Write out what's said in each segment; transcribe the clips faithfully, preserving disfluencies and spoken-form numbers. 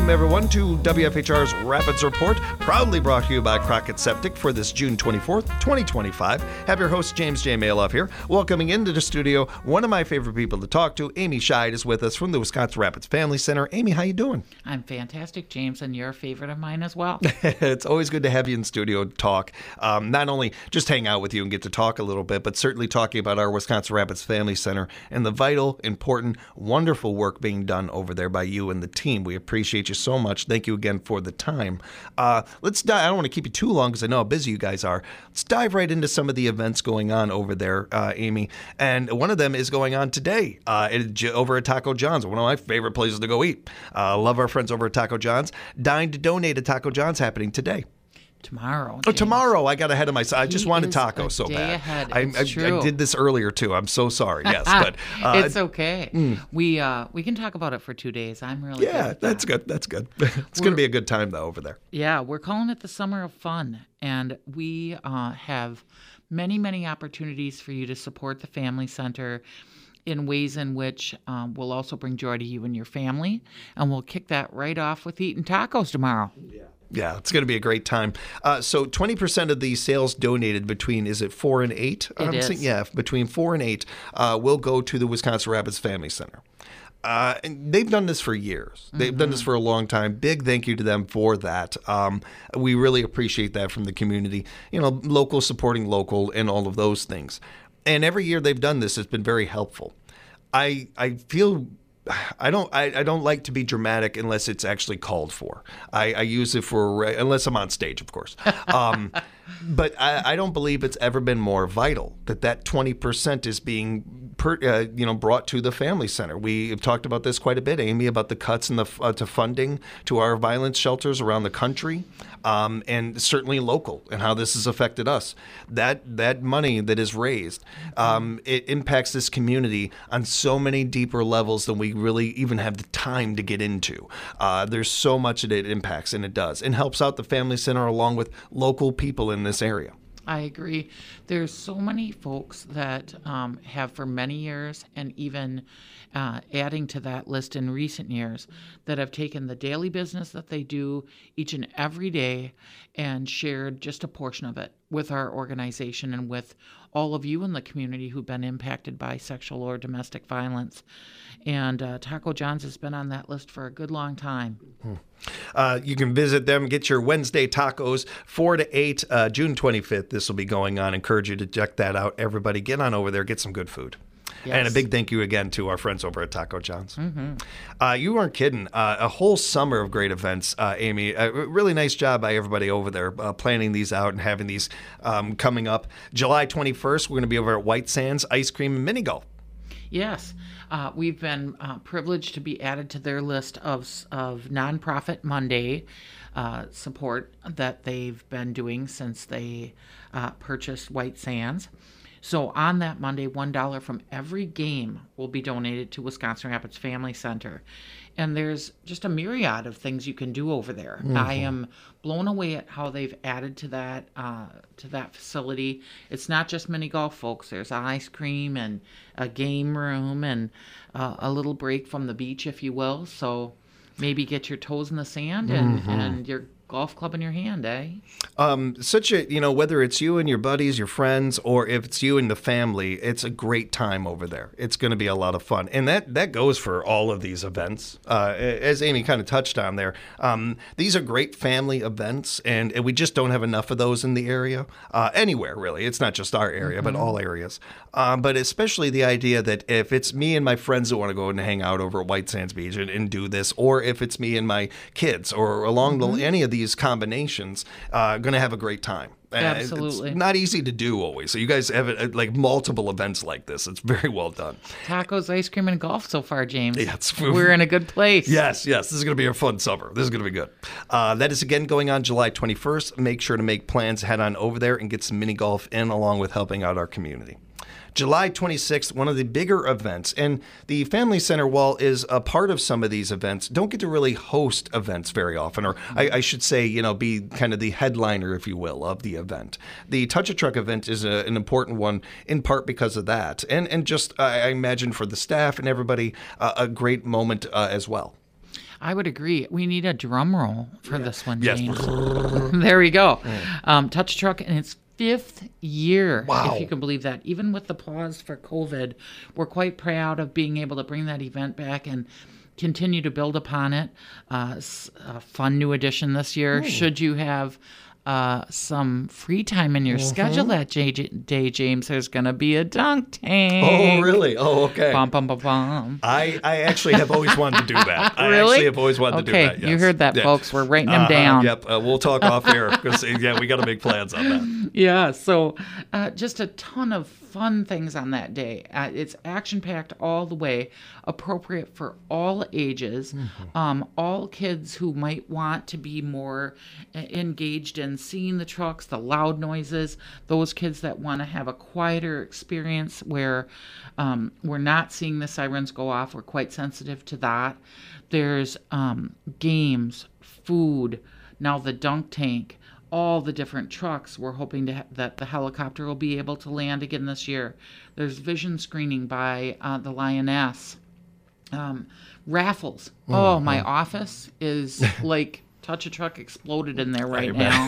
Welcome, everyone, to W F H R's Rapids Report, proudly brought to you by Crockett Septic for this June twenty-fourth, twenty twenty-five. Have your host, James J. Maloff here, welcoming into the studio one of my favorite people to talk to. Amy Scheid is with us from the Wisconsin Rapids Family Center. Amy, how you doing? I'm fantastic, James, and you're a favorite of mine as well. It's always good to have you in studio to talk. Um, not only just hang out with you and get to talk a little bit, but certainly talking about our Wisconsin Rapids Family Center and the vital, important, wonderful work being done over there by you and the team. We appreciate you so much. Thank you again for the time. Uh, let's dive, I don't want to keep you too long because I know how busy you guys are. Let's dive right into some of the events going on over there, uh, Amy. And one of them is going on today uh, it, over at Taco John's, one of my favorite places to go eat. Uh, love our friends over at Taco John's. Dine to Donate at Taco John's happening today. Tomorrow. Oh, tomorrow. I got ahead of myself. I just He wanted is taco a so day bad. ahead. I, It's I, true. I did this earlier too. I'm so sorry. Yes, but uh, it's okay. Mm. We uh, we can talk about it for two days. I'm really yeah, good at that's that. good. That's good. It's going to be a good time though over there. Yeah, we're calling it the Summer of Fun, and we uh, have many many opportunities for you to support the Family Center in ways in which um, will also bring joy to you and your family, and we'll kick that right off with eating tacos tomorrow. Yeah. Yeah, it's going to be a great time. Uh, so twenty percent of the sales donated between, is it four and eight? It I'm is. saying, yeah, between four and eight uh, will go to the Wisconsin Rapids Family Center. Uh, and they've done this for years. They've mm-hmm. done this for a long time. Big thank you to them for that. Um, we really appreciate that from the community. You know, local supporting local and all of those things. And every year they've done this, it's been very helpful. I I feel... I don't. I, I don't like to be dramatic unless it's actually called for. I, I use it for unless I'm on stage, of course. Um, but I, I don't believe it's ever been more vital that that twenty percent is being, per, uh, you know, brought to the Family Center. We have talked about this quite a bit, Amy, about the cuts in the uh, to funding to our violence shelters around the country, um, and certainly local, and how this has affected us. That that money that is raised, um, it impacts this community on so many deeper levels than we really even have the time to get into. Uh, there's so much that it impacts, and it does, and helps out the Family Center along with local people in this area. I agree. There's so many folks that um, have for many years, and even uh, adding to that list in recent years, that have taken the daily business that they do each and every day and shared just a portion of it with our organization and with all of you in the community who've been impacted by sexual or domestic violence. And uh, Taco John's has been on that list for a good long time. Hmm. Uh, you can visit them, get your Wednesday tacos, four to eight, uh, June twenty-fifth. This will be going on. Encourage you to check that out. Everybody, get on over there, get some good food. Yes. And a big thank you again to our friends over at Taco John's. Mm-hmm. Uh, you weren't kidding. Uh, a whole summer of great events, uh, Amy. A really nice job by everybody over there uh, planning these out and having these um, coming up. July twenty-first, we're going to be over at White Sands Ice Cream and Mini Golf. Yes. Uh, we've been uh, privileged to be added to their list of, of Nonprofit Monday uh, support that they've been doing since they uh, purchased White Sands. So on that Monday, one dollar from every game will be donated to Wisconsin Rapids Family Center. And there's just a myriad of things you can do over there. Mm-hmm. I am blown away at how they've added to that uh, to that facility. It's not just mini golf, folks. There's ice cream and a game room and uh, a little break from the beach, if you will. So maybe get your toes in the sand and, mm-hmm. and your golf club in your hand, eh? Um, such a, you know, whether it's you and your buddies, your friends, or if it's you and the family, it's a great time over there. It's going to be a lot of fun. And that, that goes for all of these events. Uh, as Amy kind of touched on there, um, these are great family events, and, and we just don't have enough of those in the area. Uh, anywhere, really. It's not just our area, mm-hmm. but all areas. Um, but especially the idea that if it's me and my friends that want to go and hang out over at White Sands Beach and, and do this, or if it's me and my kids, or along mm-hmm. the, any of these combinations, uh, going to have a great time. Absolutely. It's not easy to do always. So you guys have uh, like multiple events like this. It's very well done. Tacos, ice cream, and golf so far, James. Yeah, it's, We're in a good place. Yes, yes. This is going to be a fun summer. This is going to be good. Uh, that is again going on July twenty-first. Make sure to make plans, head on over there and get some mini golf in, along with helping out our community. July twenty-sixth, one of the bigger events, and the Family Center, while is a part of some of these events, don't get to really host events very often, or I, I should say, you know, be kind of the headliner, if you will, of the event. The Touch a Truck event is a, an important one, in part because of that, and and just I imagine for the staff and everybody, uh, a great moment uh, as well. I would agree. We need a drum roll for yeah. this one, yes. James. There we go. Um, Touch a Truck in its fifth year, wow. if you can believe that. Even with the pause for COVID, we're quite proud of being able to bring that event back and continue to build upon it. Uh, a fun new addition this year. Ooh. Should you have uh, some free time in your mm-hmm. schedule that J- day, James, there's going to be a dunk tank. Oh, really? Oh, okay. Bum, bum, bum, bum. I, I actually have always wanted to do that. I really? actually have always wanted okay. to do that, yes. You heard that, yeah. folks. We're writing them uh, down. Yep. Uh, we'll talk off air because, yeah, we got to make plans on that. Yeah. So uh, just a ton of fun things on that day. Uh, it's action-packed all the way, appropriate for all ages, mm-hmm. um, all kids who might want to be more uh, engaged in seeing the trucks, the loud noises, those kids that want to have a quieter experience where um, we're not seeing the sirens go off. We're quite sensitive to that. There's um, games, food, now the dunk tank, all the different trucks. We're hoping to ha- that the helicopter will be able to land again this year. There's vision screening by uh, the Lioness. Um, raffles. Mm-hmm. Oh, my office is like Touch a Truck exploded in there right now.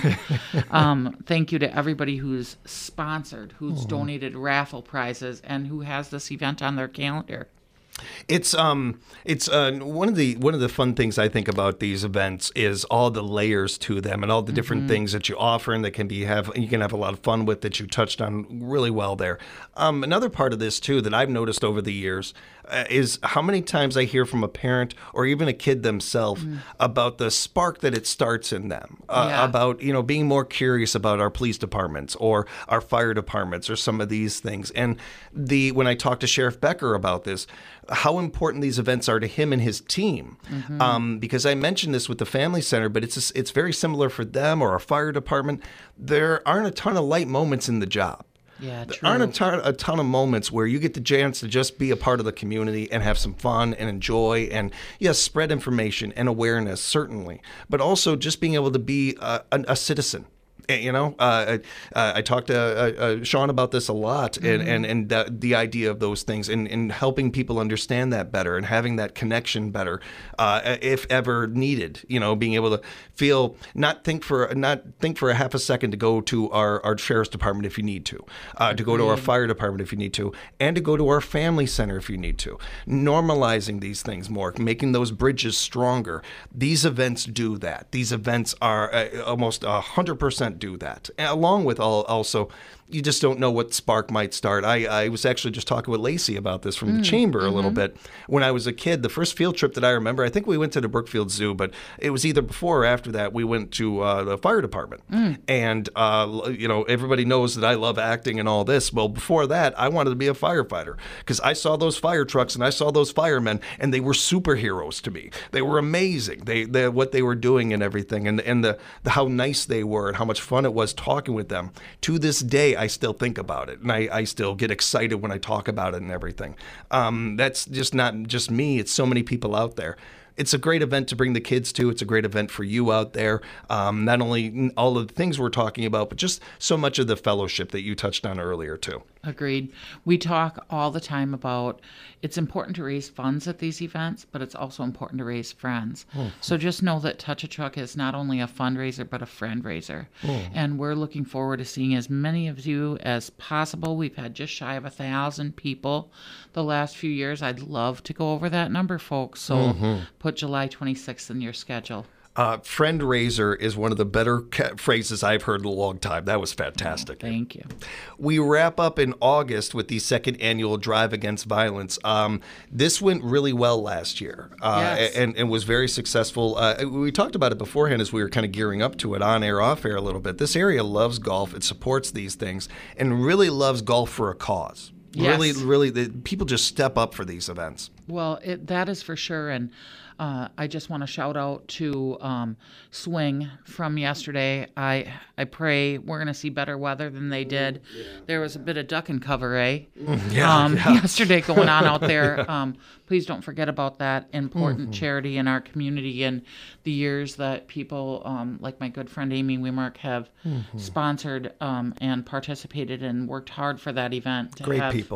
um, thank you to everybody who's sponsored, who's mm-hmm. donated raffle prizes, and who has this event on their calendar. It's um it's uh, one of the one of the fun things I think about these events is all the layers to them and all the different mm-hmm. things that you offer and that can be have you can have a lot of fun with that you touched on really well there. Um, another part of this too that I've noticed over the years uh, is how many times I hear from a parent or even a kid themselves mm. about the spark that it starts in them uh, yeah. about you know being more curious about our police departments or our fire departments or some of these things. And the when I talked to Sheriff Becker about this, how important these events are to him and his team. Mm-hmm. Um, because I mentioned this with the Family Center, but it's a, it's very similar for them or our fire department. There aren't a ton of light moments in the job. Yeah, there true. aren't a ton, a ton of moments where you get the chance to just be a part of the community and have some fun and enjoy and, yes, spread information and awareness, certainly, but also just being able to be a, a, a citizen. You know, uh, I, I talked to uh, uh, Sean about this a lot, mm-hmm. and and, and the, the idea of those things, and, and helping people understand that better, and having that connection better, uh, if ever needed. You know, being able to feel not think for not think for a half a second to go to our, our sheriff's department if you need to, uh, to go to our fire department if you need to, and to go to our family center if you need to. Normalizing these things more, making those bridges stronger. These events do that. These events are uh, almost a hundred percent. Do that, and along with all also you just don't know what spark might start. I, I was actually just talking with Lacey about this from the mm, chamber mm-hmm. a little bit. When I was a kid, the first field trip that I remember, I think we went to the Brookfield Zoo, but it was either before or after that we went to uh, the fire department. Mm. And, uh, you know, everybody knows that I love acting and all this. Well, before that, I wanted to be a firefighter because I saw those fire trucks and I saw those firemen, and they were superheroes to me. They were amazing. They, they what they were doing and everything, and, and the, the how nice they were and how much fun it was talking with them. To this day, I still think about it, and I, I still get excited when I talk about it and everything. Um, that's just not just me. It's so many people out there. It's a great event to bring the kids to. It's a great event for you out there. Um, not only all of the things we're talking about, but just so much of the fellowship that you touched on earlier, too. Agreed. We talk all the time about it's important to raise funds at these events, but it's also important to raise friends. Mm. So just know that Touch a Truck is not only a fundraiser, but a friend raiser. Mm. And we're looking forward to seeing as many of you as possible. We've had just shy of a thousand people the last few years. I'd love to go over that number, folks. So mm-hmm. put July twenty-sixth in your schedule. Uh, friend raiser is one of the better ca- phrases I've heard in a long time. That was fantastic. Oh, thank you. We wrap up in August with the second annual Drive Against Violence. Um, this went really well last year uh, yes. and, and was very successful. Uh, we talked about it beforehand as we were kind of gearing up to it on air, off air a little bit. This area loves golf. It supports these things and really loves golf for a cause. Yes. Really, really, the, people just step up for these events. Well, it, that is for sure. And uh, I just want to shout out to um, Swing from yesterday. I I pray we're going to see better weather than they did. Yeah. There was a bit of duck and cover, eh? Yeah, um, yeah. Yesterday going on out there. yeah. um, please don't forget about that important mm-hmm. charity in our community and the years that people um, like my good friend Amy Wemark have mm-hmm. sponsored um, and participated and worked hard for that event. To Great have people.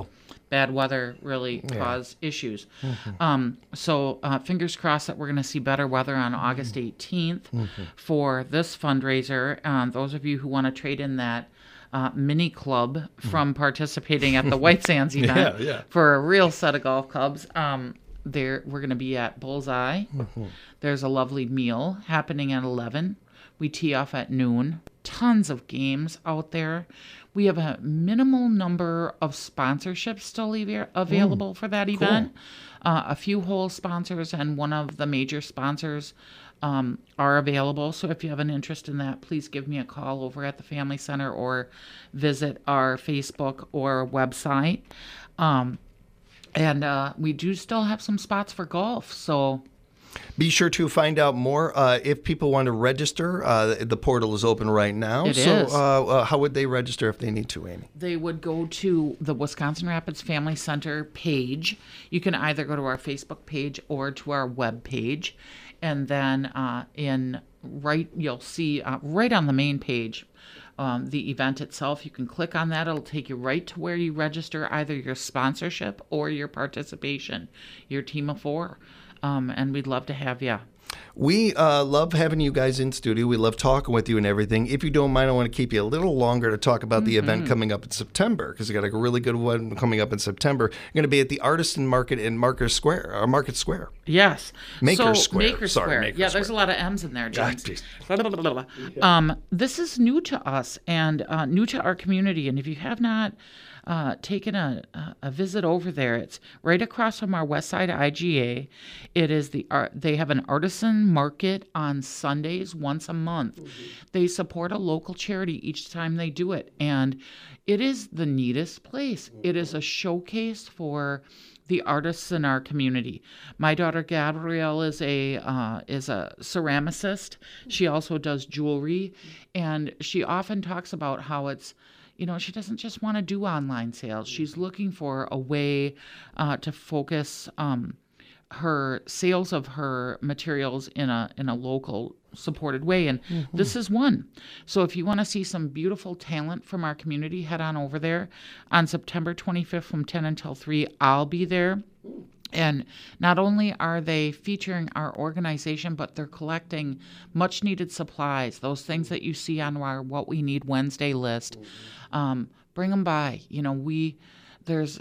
bad weather really yeah. cause issues. Mm-hmm. Um, so uh, fingers crossed that we're going to see better weather on August eighteenth mm-hmm. for this fundraiser. Um, those of you who want to trade in that uh, mini club from participating at the White Sands event yeah, yeah. for a real set of golf clubs, um, there we're going to be at Bullseye. Mm-hmm. There's a lovely meal happening at eleven. We tee off at noon. Tons of games out there. We have a minimal number of sponsorships still available mm, for that event. Cool. Uh, a few whole sponsors and one of the major sponsors um, are available. So if you have an interest in that, please give me a call over at the Family Center or visit our Facebook or website. Um, and uh, we do still have some spots for golf. So be sure to find out more. Uh, if people want to register, uh, the portal is open right now. It so, is. Uh, uh, how would they register if they need to, Amy? They would go to the Wisconsin Rapids Family Center page. You can either go to our Facebook page or to our web page. And then uh, in right, you'll see uh, right on the main page, Um, the event itself. You can click on that. It'll take you right to where you register either your sponsorship or your participation, your team of four. Um, and we'd love to have you. We uh, love having you guys in studio. We love talking with you and everything. If you don't mind, I want to keep you a little longer to talk about the mm-hmm. event coming up in September, because we got a really good one coming up in September. You're going to be at the Artisan Market in Market Square, or Market Square. Yes. Maker so, Square. Maker Sorry, Square. Maker yeah, Square. There's a lot of M's in there, James. God, um, this is new to us and uh, new to our community. And if you have not uh, taken a, a visit over there, it's right across from our West Side I G A. It is the art. They have an artisan market on Sundays once a month. Mm-hmm. They support a local charity each time they do it, and it is the neatest place. Mm-hmm. It is a showcase for the artists in our community. My daughter Gabrielle is a uh, is a ceramicist. She also does jewelry, and she often talks about how it's, you know, she doesn't just want to do online sales. She's looking for a way uh, to focus um, her sales of her materials in a in a local supported way, and mm-hmm. this is one. So if you want to see some beautiful talent from our community, head on over there on September twenty-fifth from ten until three. I'll be there. And not only are they featuring our organization, but they're collecting much needed supplies, those things that you see on our What We Need Wednesday list. Um, bring them by. You know, we there's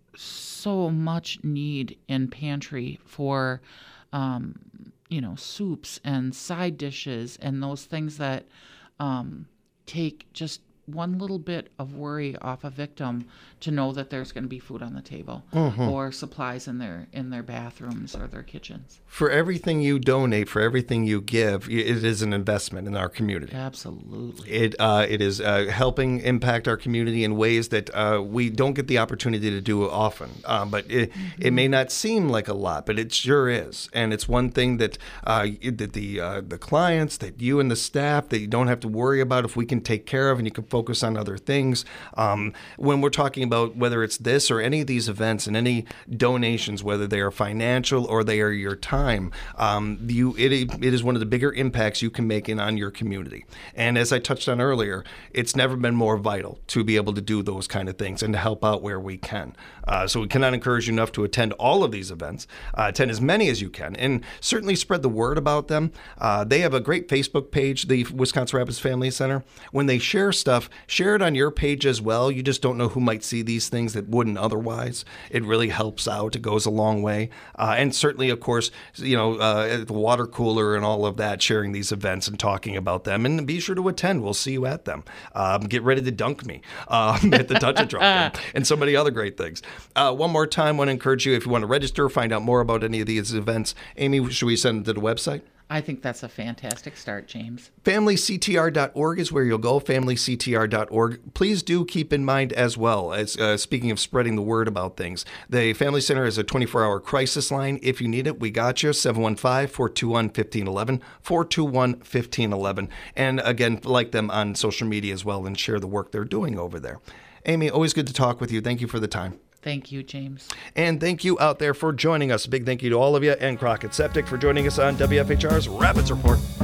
so much need in pantry for, um, you know, soups and side dishes and those things that um, take just one little bit of worry off a victim to know that there's going to be food on the table mm-hmm. or supplies in their in their bathrooms or their kitchens. For everything you donate, for everything you give, it is an investment in our community. Absolutely. It uh, it is uh, helping impact our community in ways that uh, we don't get the opportunity to do often. Um, but it, mm-hmm. it may not seem like a lot, but it sure is. And it's one thing that uh, that the uh, the clients, that you and the staff, that you don't have to worry about, if we can take care of, and you can focus on other things. Um, when we're talking about whether it's this or any of these events and any donations, whether they are financial or they are your time, um, you it, it is one of the bigger impacts you can make in on your community. And as I touched on earlier, it's never been more vital to be able to do those kind of things and to help out where we can. Uh, so we cannot encourage you enough to attend all of these events, uh, attend as many as you can, and certainly spread the word about them. Uh, they have a great Facebook page, the Wisconsin Rapids Family Center. When they share stuff, share it on your page as well. You just don't know who might see these things that wouldn't otherwise. It really helps out. It goes a long way. Uh, and certainly, of course, you know, uh, at the water cooler and all of that, sharing these events and talking about them. And be sure to attend. We'll see you at them. Um, get ready to dunk me um, at the Touch a Drop and, and so many other great things. Uh, one more time, I want to encourage you, if you want to register, find out more about any of these events. Amy, should we send them to the website? I think that's a fantastic start, James. family c t r dot org is where you'll go, family c t r dot org. Please do keep in mind as well, as uh, speaking of spreading the word about things, the Family Center is a twenty-four hour crisis line. If you need it, we got you, seven one five, four two one, one five one one, four two one, one five one one. And again, like them on social media as well and share the work they're doing over there. Amy, always good to talk with you. Thank you for the time. Thank you, James. And thank you out there for joining us. A big thank you to all of you, and Crockett Septic for joining us on W F H R's Rapids Report.